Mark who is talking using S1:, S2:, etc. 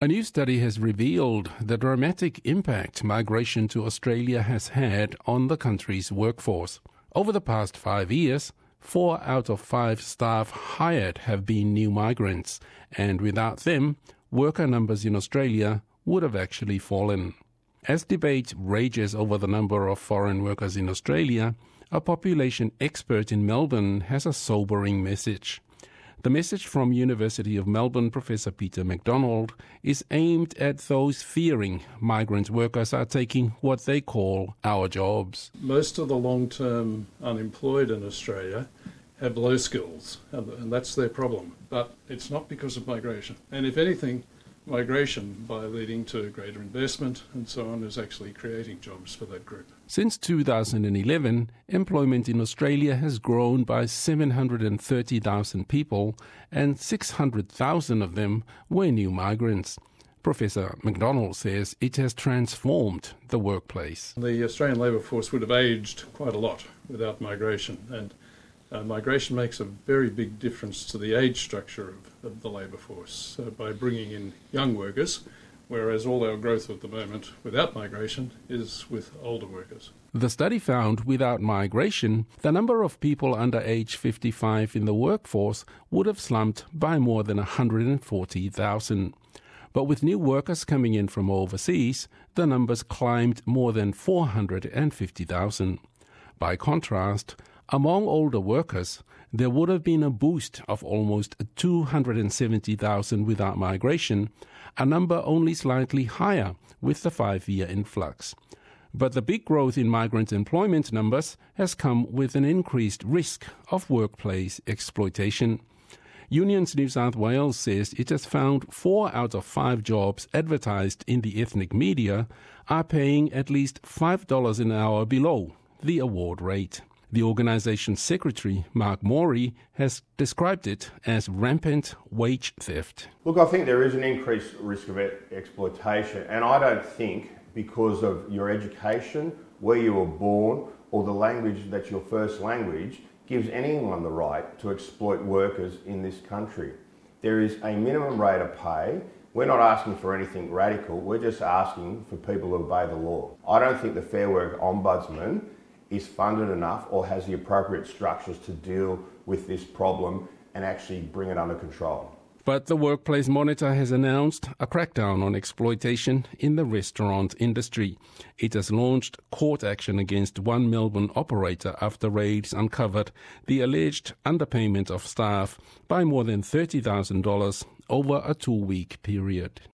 S1: A new study has revealed the dramatic impact migration to Australia has had on the country's workforce. Over the past 5 years, 4 out of 5 staff hired have been new migrants, and without them, worker numbers in Australia would have actually fallen. As debate rages over the number of foreign workers in Australia, a population expert in Melbourne has a sobering message. The message from University of Melbourne Professor Peter McDonald is aimed at those fearing migrant workers are taking what they call our jobs.
S2: Most of the long-term unemployed in Australia have low skills, and that's their problem. But it's not because of migration. And if anything, migration, by leading to greater investment and so on, is actually creating jobs for that group.
S1: Since 2011, employment in Australia has grown by 730,000 people, and 600,000 of them were new migrants. Professor McDonald says it has transformed the workplace.
S2: The Australian labour force would have aged quite a lot without migration, and migration makes a very big difference to the age structure of the labour force by bringing in young workers, whereas all our growth at the moment without migration is with older workers.
S1: The study found without migration, the number of people under age 55 in the workforce would have slumped by more than 140,000. But with new workers coming in from overseas, the numbers climbed more than 450,000. By contrast, among older workers, there would have been a boost of almost 270,000 without migration, a number only slightly higher with the 5-year influx. But the big growth in migrant employment numbers has come with an increased risk of workplace exploitation. Unions New South Wales says it has found 4 out of 5 jobs advertised in the ethnic media are paying at least $5 an hour below the award rate. The organization's secretary, Mark Morey, has described it as rampant wage theft.
S3: Look, I think there is an increased risk of exploitation, and I don't think because of your education, where you were born, or the language that's your first language, gives anyone the right to exploit workers in this country. There is a minimum rate of pay. We're not asking for anything radical, we're just asking for people to obey the law. I don't think the Fair Work Ombudsman is funded enough or has the appropriate structures to deal with this problem and actually bring it under control.
S1: But the Workplace Monitor has announced a crackdown on exploitation in the restaurant industry. It has launched court action against one Melbourne operator after raids uncovered the alleged underpayment of staff by more than $30,000 over a 2-week period.